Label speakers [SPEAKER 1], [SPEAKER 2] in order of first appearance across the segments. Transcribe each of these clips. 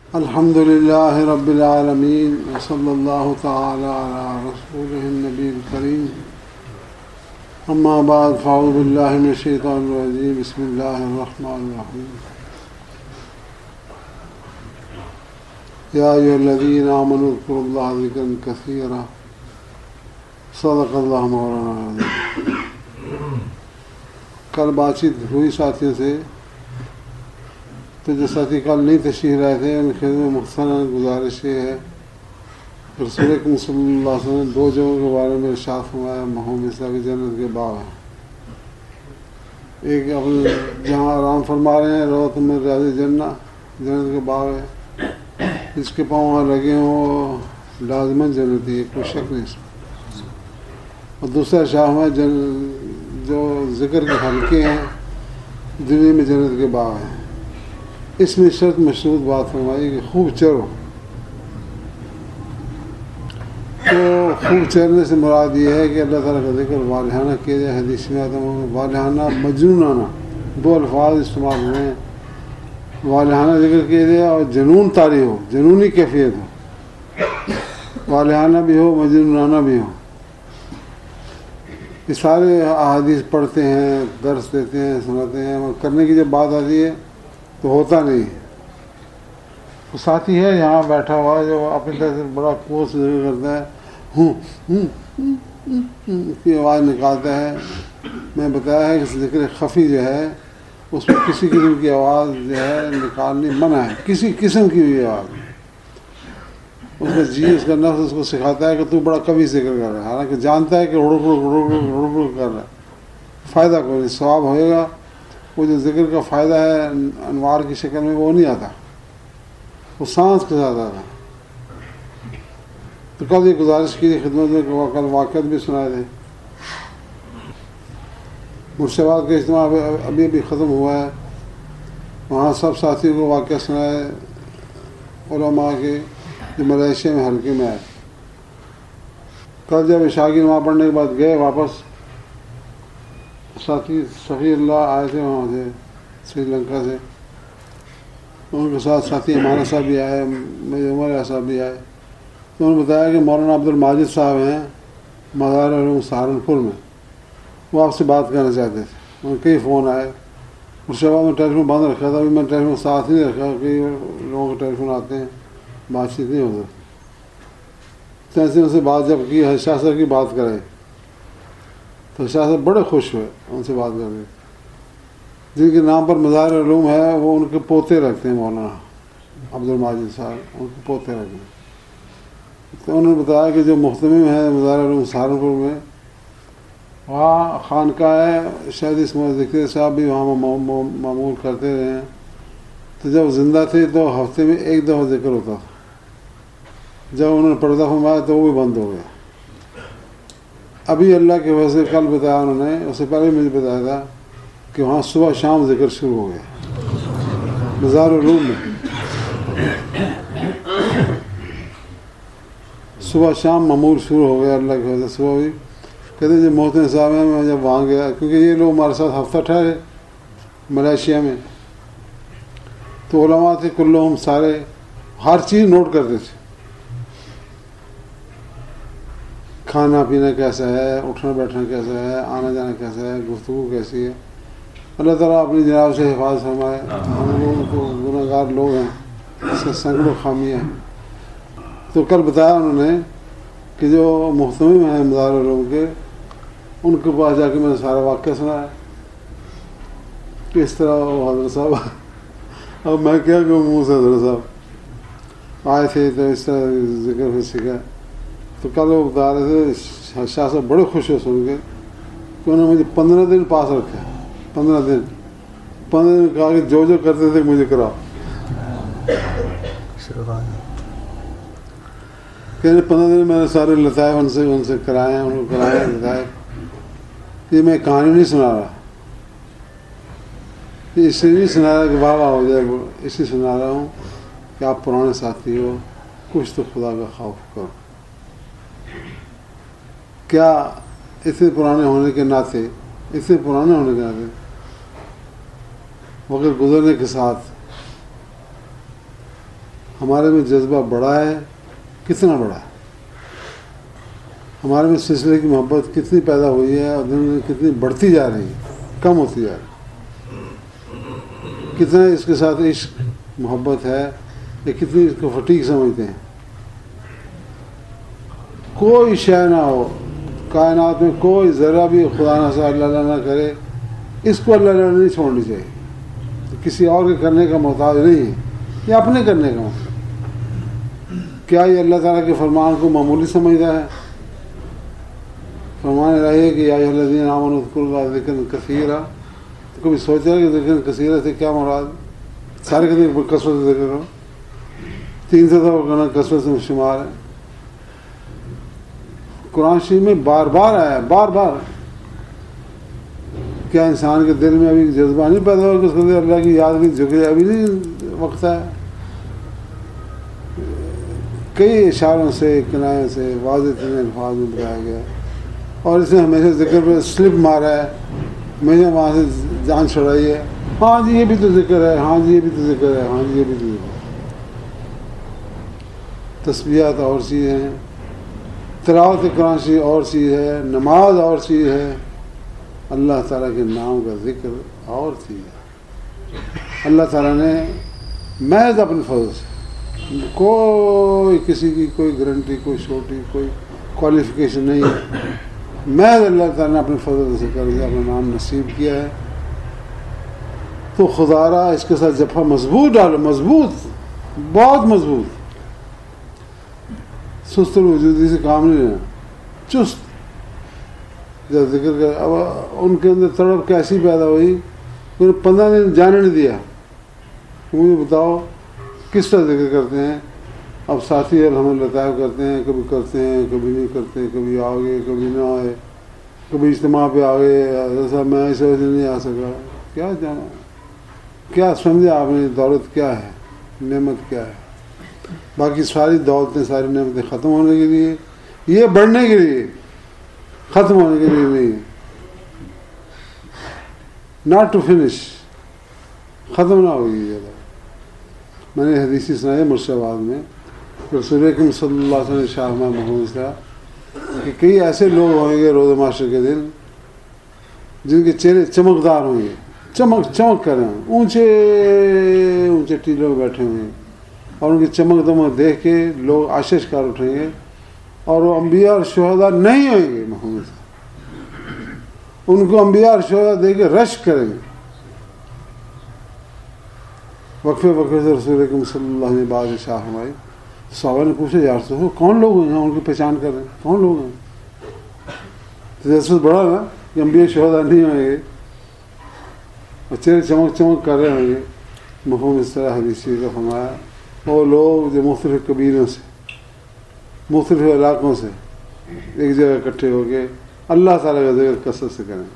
[SPEAKER 1] الحمد للہ رب العالمین وصلی اللہ تعالی علی رسولہ النبی الکریم اما بعد فاعوذ باللہ من الشیطان الرجیم بسم اللہ الرحمن الرحیم یا ایھا الذین آمنوا اذکروا اللہ ذکرا کثیرا صدق اللہ مولانا العظیم۔ کل بات چیت ہوئی ساتھیوں سے، تو جو ساتھی کل نہیں تشریف لائے تھے ان خدمت میں مختصراً گزارش یہ ہے، رسول اکرم صلی اللہ علیہ وسلم نے دو جگہوں کے بارے میں ارشاد فرمایا محمد صلی اللہ علیہ وسلم جنت کے باغ ہیں۔ ایک اپنے جہاں آرام فرما رہے ہیں روضۃ من ریاض الجنہ، جنت کے باغ ہے، جس کے پاؤں وہاں لگے ہوں وہ لازماً جنتی ہے، کوئی شک نہیں اس میں۔ اور دوسرا شاہ ہے جو ذکر کے حلقے ہیں دنیا میں جنت کے باغ ہیں۔ اس میں شرط مشروط بات فرمائی کہ خوب چرو۔ تو خوب چرنے سے مراد یہ ہے کہ اللہ تعالیٰ کا ذکر والہانہ کیا جائے۔ حدیث میں آتا ہے والہانہ مجنونانہ، دو الفاظ استعمال ہوئے ہیں، والہانہ ذکر کیا جائے اور جنون طاری ہو، جنونی کیفیت ہو، والہانہ بھی ہو مجنونانہ بھی ہو۔ یہ سارے احادیث پڑھتے ہیں، درس دیتے ہیں، سناتے ہیں، اور کرنے کی جب بات آتی ہے تو ہوتا نہیں۔ وہ ساتھی ہے یہاں بیٹھا ہوا جو اپنی طرح سے بڑا کوس ذکر کرتا ہے، کی آواز نکالتا ہے۔ میں بتایا ہے کہ ذکر خفی جو ہے اس میں کسی قسم کی آواز جو ہے نکالنی منع ہے، کسی قسم کی بھی آواز۔ اس کا جی، اس کا نفس اس کو سکھاتا ہے کہ تو بڑا کبھی ذکر کر رہا ہے، حالانکہ جانتا ہے کہ ہڑک کر رہا ہے، فائدہ کوئی نہیں، ثواب ہوئے گا۔ وہ جو ذکر کا فائدہ ہے انوار کی شکل میں وہ نہیں آتا، وہ سانس کے ساتھ آتا۔ تو کل یہ گزارش کی خدمت میں کہ کل واقعات بھی سنائے تھے۔ مرشد کا اجتماع ابھی ختم ہوا ہے، وہاں سب ساتھیوں کو واقعہ سنائے علماء کے جو ملیشیا میں حلقے میں آئے۔ کل جب عشاء کی نماز پڑھنے کے بعد گئے واپس، ساتھی صفی اللہ آئے تھے وہاں سے سری لنکا سے، ان کے ساتھ ساتھی ہمارا صاحب بھی آئے، میرے عمر صاحب بھی آئے۔ تو انہوں نے بتایا کہ مولانا عبد الماجد صاحب ہیں مزار علوم سہارنپور میں، وہ آپ سے بات کرنا چاہتے تھے۔ ان کے کئی فون آئے، مرشد میں ٹیلیفون بند رکھا تھا، ابھی میں ٹیلیفون ساتھ نہیں رکھا، کئی لوگوں کے ٹیلیفون آتے ہیں، بات چیت نہیں ہو سکتی۔ ایسے ان سے بات جب کی شاہ صاحب کی بات کرے تو شاہ صاحب بڑے خوش ہوئے ان سے بات کر کے۔ جن کے نام پر مزار علوم ہے وہ ان کے پوتے رکھتے ہیں، مولانا عبد الماجد صاحب ان کے پوتے رکھتے ہیں۔ تو انہوں نے بتایا کہ جو محتمم ہے مزار علوم سہارنپور میں، وہاں خانقاہ ہے، شاید اس میں ذکر صاحب بھی وہاں معمول کرتے رہے ہیں۔ تو جب زندہ تھے تو ہفتے میں ایک دفعہ ذکر ہوتا تھا، جب انہوں نے پردہ فرمایا تو وہ بھی بند ہو گیا۔ ابھی اللہ کی وجہ سے کل بتایا انہوں نے، اس سے پہلے مجھے بتایا تھا کہ وہاں صبح شام ذکر شروع ہو گیا مزار علوم میں، صبح شام معمول شروع ہو گیا اللہ کی وجہ سے۔ صبح بھی کہتے ہیں جب محترم صاحب ہیں، میں جب وہاں گیا، کیونکہ یہ لوگ ہمارے ساتھ ہفتہ ٹھہرے ملیشیا میں، تو علماء تھے کلہم، سارے ہر چیز نوٹ کرتے تھے، کھانا پینا کیسا ہے، اٹھنا بیٹھنا کیسا ہے، آنا جانا کیسا ہے، گفتگو کیسی ہے۔ اللہ تعالیٰ اپنی جناب سے حفاظت فرمائے۔ ہم لوگوں کو گناہ گار لوگ ہیں، اس سے سینکڑوں خامیاں ہیں۔ تو کل بتایا انہوں نے کہ جو محتمم ہیں مزار علوم کے، ان کے پاس جا کے میں نے سارا واقعہ سنایا کہ اس طرح وہ حضرت صاحب، اب میں کیا کہ منہ سے حضرت صاحب آئے تھے تو اس طرح ذکر پھر سیکھا۔ تو کل وہ بتا رہے تھے شاہ صاحب بڑے خوش ہوئے سن کے کہ انہوں نے مجھے 15 دن پاس رکھا، 15 دن کہا کہ جو کرتے تھے مجھے کراؤ۔ کہ 15 دن میں نے سارے لطائف ان سے کرائے ہیں، ان کو کرائے ہیں لطائف۔ یہ میں کہانی نہیں سنا رہا، اس سے نہیں سنا رہا کہ واہ واہ ہو جائے، اس لیے سنا رہا ہوں کہ آپ پرانے ساتھی ہو، کچھ تو خدا کا خوف کرو۔ کیا اتنے پرانے ہونے کے ناطے وقت گزرنے کے ساتھ ہمارے میں جذبہ بڑا ہے، کتنا بڑا ہے، ہمارے میں سلسلے کی محبت کتنی پیدا ہوئی ہے اور دن میں کتنی بڑھتی جا رہی ہے، کم ہوتی جا رہی ہے، کتنا اس کے ساتھ عشق محبت ہے یا کتنی اس کو فٹیگ سمجھتے ہیں. کوئی شے نہ ہو کائنات میں، کوئی ذرا بھی خدا نہ اللہ نہ کرے، اس کو اللہ نہیں چھوڑنی چاہیے. کسی اور کے کرنے کا محتاج نہیں ہے، یہ اپنے کرنے کا محتاج. کیا یہ اللہ تعالیٰ کے فرمان کو معمولی سمجھتا ہے؟ فرمان رہے کہ یا ایھا الذین آمنوا اذکروا اللہ ذکرا کثیرا. تو کبھی سوچا کہ ذکر کثیرا سے کیا مراد؟ سارے کہتے ہیں کثرت سے ذکر کرو، 300 دفعہ کرنا کثرت سے شمار ہے. قرآن شریف میں بار بار آیا، بار بار. کیا انسان کے دل میں ابھی جذبہ نہیں پیدا ہوا کہ اس کو اللہ کی یاد بھی جھکے؟ ابھی نہیں وقت ہے. کئی اشاروں سے، کنایوں سے واضح ترین الفاظ میں بتایا گیا، اور اس نے ہمیشہ ذکر پہ سلپ مارا ہے، ہمیشہ وہاں سے جان چھڑائی ہے. ہاں جی یہ بھی تو ذکر ہے، ہاں جی یہ بھی تو ذکر ہے، ہاں جی یہ بھی تو ذکر ہے. تسبیحات اور چیز ہیں، تلاوت قرآن شریف اور چیز ہے، نماز اور چیز ہے، اللہ تعالیٰ کے نام کا ذکر اور چیز ہے. اللہ تعالیٰ نے محض اپنے فضل سے، کوئی کسی کی کوئی گارنٹی، کوئی چھوٹی، کوئی کوالیفیکیشن نہیں ہے، محض اللہ تعالیٰ نے اپنے فضل سے کر کے اپنا نام نصیب کیا ہے. تو خدا را اس کے ساتھ جفا مضبوط ڈالو، مضبوط، بہت مضبوط. سست الوجودی سے کام نہیں لینا، چست. جب ذکر کر اب ان کے اندر تڑپ کیسی پیدا ہوئی، انہوں نے 15 دن جانے نہیں دیا. مجھے بتاؤ کس طرح ذکر کرتے ہیں. اب ساتھی الحمد لطائف کرتے ہیں، کبھی کبھی نہیں کرتے، کبھی آ گئے کبھی نہ آئے، کبھی اجتماع پہ آ گئے، ایسا میں اس وجہ سے نہیں آ سکا. کیا جانا، کیا سمجھے آپ نے دولت کیا ہے، نعمت کیا ہے؟ باقی ساری دولتیں، ساری نعمتیں ختم ہونے کے لیے، یہ بڑھنے کے لیے، ختم ہونے کے لیے نہیں. ناٹ ٹو فنش، ختم نہ ہوگی. زیادہ میں نے حدیثی سنائی مرشد آباد میں، رسول اکرم صلی اللہ علیہ وسلم نے شاہ محمود کا کہ کئی ایسے لوگ ہوں گے روز معاشر کے دن جن کے چہرے چمکدار ہوں گے، چمک کر رہے ہیں، اونچے اونچے ٹیلوں میں بیٹھے ہوئے ہیں، اور ان کی چمک دمک دیکھ کے لوگ آشش کار اٹھیں گے، اور وہ انبیاء اور شہداء نہیں ہوئیں گے. محمد سے ان کو انبیاء اور شہداء دے کے رش کریں گے. وقفے سے رسول اکرم صلی اللہ علیہ وسلم نے بعض شاہ ہماری صحابہ نے پوچھا یا رسول اللہ کون لوگ ہیں، ان کی پہچان کر رہے ہیں، کون لوگ ہیں؟ تجسس بڑا نا کہ انبیاء شہداء نہیں ہوئیں گے اور چہرے چمک کر رہے ہوں گے. مفہوم اس طرح حدیث کا فرمایا وہ لوگ جو مختلف قبیلوں سے، مختلف علاقوں سے ایک جگہ اکٹھے ہو کے اللہ تعالیٰ کا ذکر کثرت سے کریں،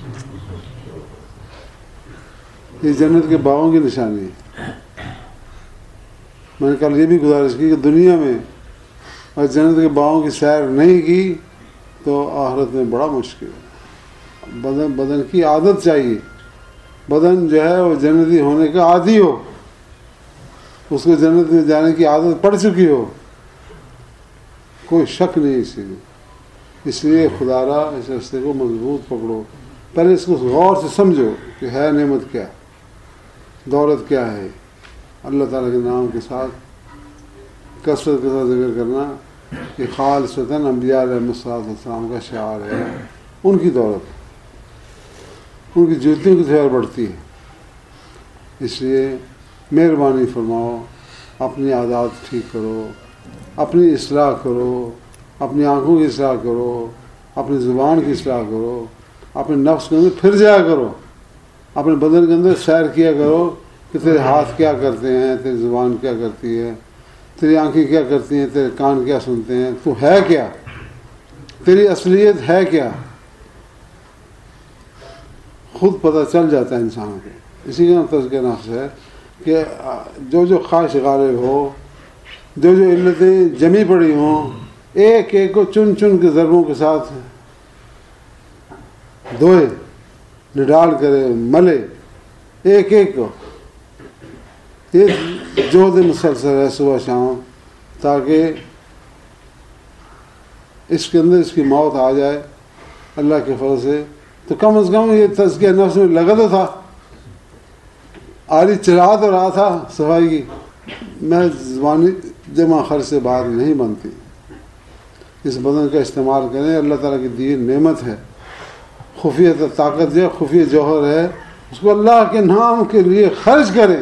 [SPEAKER 1] یہ جنت کے باغوں کی نشانی ہے. میں نے کل یہ بھی گزارش کی کہ دنیا میں اور جنت کے باغوں کی سیر نہیں کی تو آخرت میں بڑا مشکل ہے. بدن کی عادت چاہیے، بدن جو ہے وہ جنتی ہونے کا عادی ہو، اس کو جنت میں جانے کی عادت پڑ چکی ہو، کوئی شک نہیں اسی میں. اس لیے خدا را اس رستے کو مضبوط پکڑو، پہلے اس کو غور سے سمجھو کہ ہے نعمت کیا، دولت کیا ہے. اللہ تعالیٰ کے نام کے ساتھ کثرت کے ساتھ ذکر کرنا یہ خالصتاً انبیاء علیہ السلام کا شعار ہے. ان کی دولت، ان کی جوتیوں کی خیر بڑھتی ہے. اس لیے مہربانی فرماؤ، اپنی عادات ٹھیک کرو، اپنی اصلاح کرو، اپنی آنکھوں کی اصلاح کرو، اپنی زبان کی اصلاح کرو، اپنے نفس کے اندر پھر جایا کرو، اپنے بدن کے اندر سیر کیا کرو کہ تیرے ہاتھ کیا کرتے ہیں، تیری زبان کیا کرتی ہے، تیری آنکھیں کیا کرتی ہیں، تیرے کان کیا سنتے ہیں، تو ہے کیا، تیری اصلیت ہے کیا. خود پتہ چل جاتا ہے انسان کو. اسی کا تزکیہ نفس ہے کہ جو خواہش غالب ہو، جو علتیں جمی پڑی ہوں، ایک ایک کو چن کے ضربوں کے ساتھ دھوئے، نڈال کرے، ملے ایک ایک کو. یہ جہد مسلسل ہے صبح شام، تاکہ اس کے اندر اس کی موت آ جائے اللہ کے فضل سے، تو کم از کم یہ تزکیہ نفس میں لگا تو تھا، آری چلا تو رہا تھا صفائی کی، میں زبانی جمع خرچ سے باہر نہیں بنتی۔ اس بدن کا استعمال کریں، اللہ تعالیٰ کی دی نعمت ہے، خفیہ طاقت جو خفیہ جوہر ہے، اس کو اللہ کے نام کے لیے خرچ کریں۔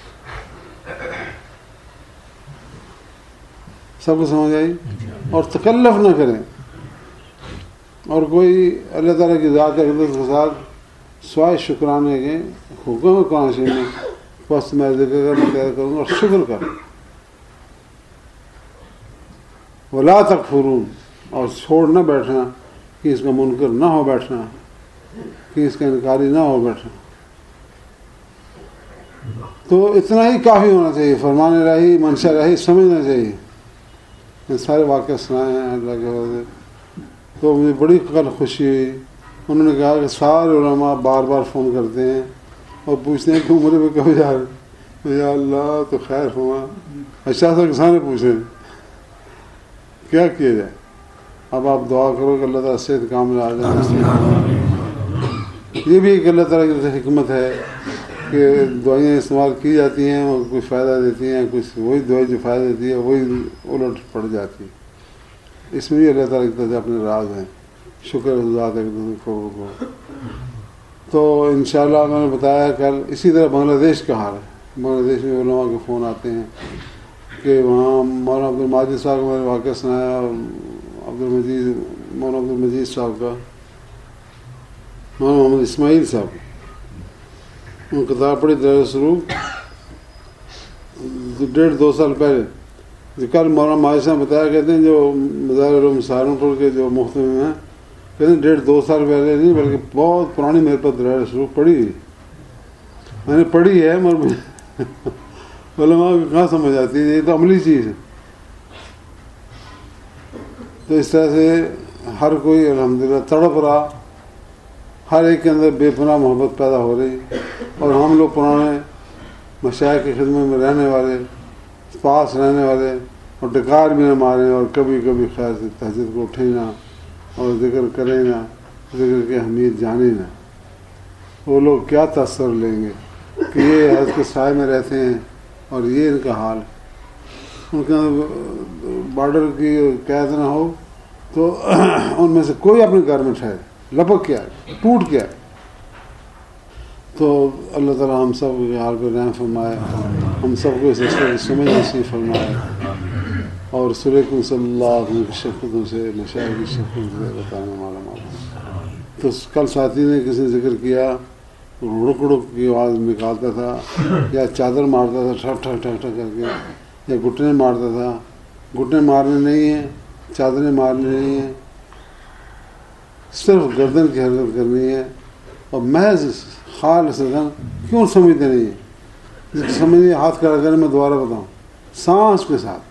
[SPEAKER 1] سب کو سمجھ آئی؟ اور تکلف نہ کریں، اور کوئی اللہ تعالیٰ کی ذات اقدس کے ساتھ سوائے شکرانے کے حکم قرآن شریف میں بس میں ذکر کروں گا اور شکر کر، ولا تکفرون، اور چھوڑ نہ بیٹھنا کہ اس کا منکر نہ ہو بیٹھنا، کہ اس کا انکاری نہ ہو بیٹھنا۔ تو اتنا ہی کافی ہونا چاہیے، فرمان الہی منشا الہی سمجھنا چاہیے۔ میں سارے واقعہ سنائے ہیں اللہ کے وجہ، تو مجھے بڑی کل خوشی ہوئی۔ انہوں نے کہا کہ سارے علماء بار بار فون کرتے ہیں اور پوچھتے ہیں کہ عمرے میں کب جا رہے ہیں۔ یا اللہ تو خیر فرما، اچھا سا کسانے پوچھیں کیا کیا جائے۔ اب آپ دعا کرو کہ اللہ تعالیٰ صحت کامل آ جائے۔ یہ بھی ایک اللہ تعالیٰ کی حکمت ہے کہ دوائیاں استعمال کی جاتی ہیں اور کچھ فائدہ دیتی ہیں، کچھ وہی دوائی جو فائدہ دیتی ہے وہی الٹ پڑ جاتی ہے۔ اس میں بھی اللہ تعالیٰ کی طرف سے اپنے راز ہیں، شکر ذات ہے کو۔ تو انشاءاللہ میں نے بتایا کل اسی طرح بنگلہ دیش کا حال ہے۔ بنگلہ دیش میں علماء کے فون آتے ہیں کہ وہاں مولانا عبدالمجید صاحب کو میں نے واقعہ سنایا، مولانا عبدالمجید صاحب کا، مولانا محمد اسماعیل صاحب، ان کتاب پڑھی درجہ سلوک 1.5-2 سال پہلے۔ جو کل مولانا ماجد صاحب بتایا، کہتے ہیں جو مزار علوم سہارنپور کے جو محتمم ہیں، کہتے ہیں 1.5-2 سال پہلے نہیں بلکہ بہت پرانی میرے پاس درجہ سلوک پڑھی ہوئی، میں نے پڑھی ہے مگر علماء کو کہاں سمجھ آتی ہے، یہ تو عملی چیز ہے۔ تو اس طرح سے ہر کوئی الحمدللہ تڑپ رہا، ہر ایک کے اندر بے پناہ محبت پیدا ہو رہی، اور ہم لوگ پرانے مشائخ کی خدمت میں رہنے والے، پاس رہنے والے، اور ڈکار بھی نہ ماریں، اور کبھی کبھی خیر سے تہجد کو اٹھیں نہ، اور ذکر کریں نہ، ذکر کی اہمیت جانیں نہ۔ وہ لوگ کیا تاثر لیں گے کہ یہ حضرت کے سائے میں رہتے ہیں اور یہ ان کا حال ہے۔ ان کا بارڈر کی قید نہ ہو تو ان میں سے کوئی اپنے گھر میں ٹھہرے، لپک کیا ہے، ٹوٹ کیا ہے۔ تو اللہ تعالیٰ ہم سب کے حال پہ رحم فرمائے، ہم سب کو اس رشتے کی سمجھ نصیب فرمائے، اور رسول اکرم صلی اللہ علیہ وسلم کی شفقتوں سے، مشائخ کی شفقتوں سے بتانے والا مولا۔ تو کل ساتھی نے کسی نے ذکر کیا، رڑک رڑک کی آواز نکالتا تھا، یا چادر مارتا تھا ٹھک ٹھک ٹھک ٹھک کر کے، یا گھٹنے مارتا تھا۔ گھٹنے مارنے نہیں ہیں، چادریں مارنی نہیں ہیں، صرف گردن کی حرکت کرنی ہے، اور محض خال سدن کیوں سمجھتے نہیں ہیں؟ جس کو سمجھیے ہاتھ کھڑا کریں، میں دوبارہ بتاؤں، سانس کے ساتھ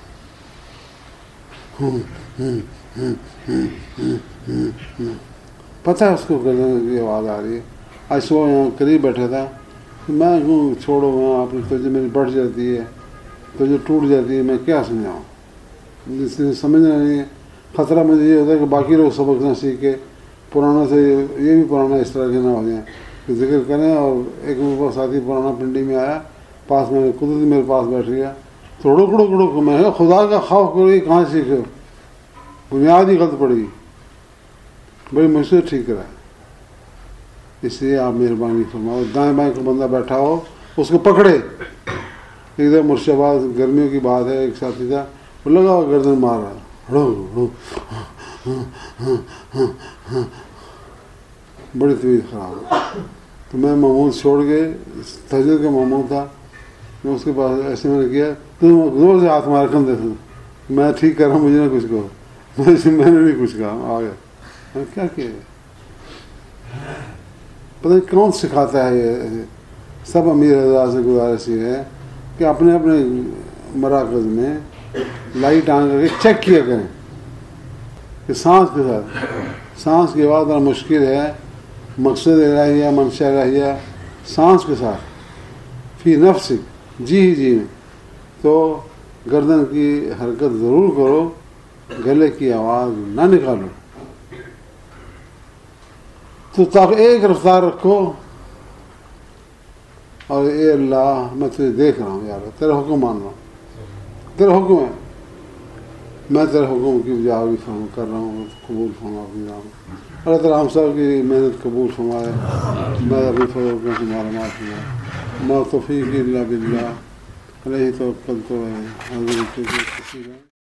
[SPEAKER 1] پتہ ہے اس کو گردن کی آواز آ رہی ہے۔ آج صبح یہاں قریب بیٹھا تھا، میں کیوں چھوڑو وہاں، اپنی توجہ میری بڑھ جاتی ہے، توجہ ٹوٹ جاتی ہے، میں کیا سمجھاؤں؟ جس نے سمجھنا نہیں ہے، خطرہ مجھے یہ ہوتا ہے کہ باقی لوگ سبق نہ سیکھ کے پرانا سے یہ بھی پرانا اس طرح کے نہ ہو جائیں کہ ذکر کریں۔ اور ایک میرے ساتھی پرانا پنڈی میں آیا، پاس میں قدرتی میرے پاس بیٹھ گیا، تو رڑک رڑک رڑک، میں خدا کا خوف کرو، یہ کہاں سیکھے، بنیاد ہی غلط پڑی، بڑی مشکل ٹھیک کرا۔ اس لیے آپ مہربانی فرماؤ، دائیں بائیں کو بندہ بیٹھا ہو اس کو پکڑے۔ ایک دفعہ مرشدآباد گرمیوں کی بات ہے، ایک ساتھی تھا، وہ لگا ہوا گردن مار رہا، بڑی طبیعت خراب ہو۔ تو میں معمول چھوڑ کے، تہجد کا معمول تھا، میں اس کے پاس ایسے میں نے کیا، تو زور سے ہاتھ مار کندھے سے، میں ٹھیک کر رہا ہوں، مجھے نہ کچھ کہو۔ میں نے نہیں کچھ کہا، آ گیا۔ میں کیا کیا، پتہ نہیں کون سکھاتا ہے یہ۔ سب امیر حضرات سے گزارش یہ ہے کہ اپنے اپنے مراکز میں لائٹ آن کر کے چیک کیا کریں کہ سانس کے ساتھ، سانس کی آواز بڑا مشکل ہے، مقصد الہیہ، منشا الہیہ، سانس کے ساتھ، فی نفسک، جی ہی جی میں، تو گردن کی حرکت ضرور کرو، گلے کی آواز نہ نکالو، تو ایک رفتار رکھو، اور اے اللہ میں تجھے دیکھ رہا ہوں، یار تیرا حکم مان رہا ہوں، تیرا حکم ہے، میں تیرے حکم کی بجاوری کر رہا ہوں، قبول فرما اپنی رام۔ اللہ تعالیٰ ہم سب کی محنت قبول فرمائے، میں ابھی فروغ سے معلومات ہوا، ما توفیق الا باللہ علیہ توکلت و الیہ ونیب۔